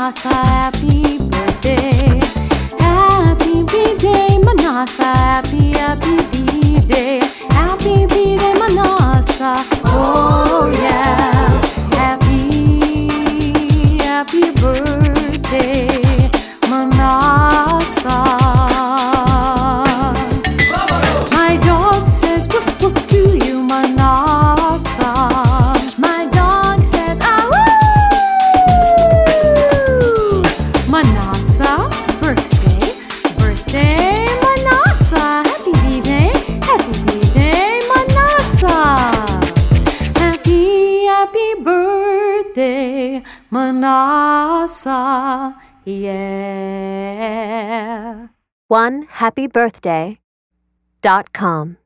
Manasa, happy birthday. Happy birthday, Manasa, happy birthday. Happy birthday, Manasa. Oh yeah. Happy birthday, Manasa. My dog says woof woof to you, Manasa. My dog says ah woo. Manasa, birthday, Manasa. Happy birthday, Manasa. Happy birthday, Manasa. Yeah. OneHappyBirthday.com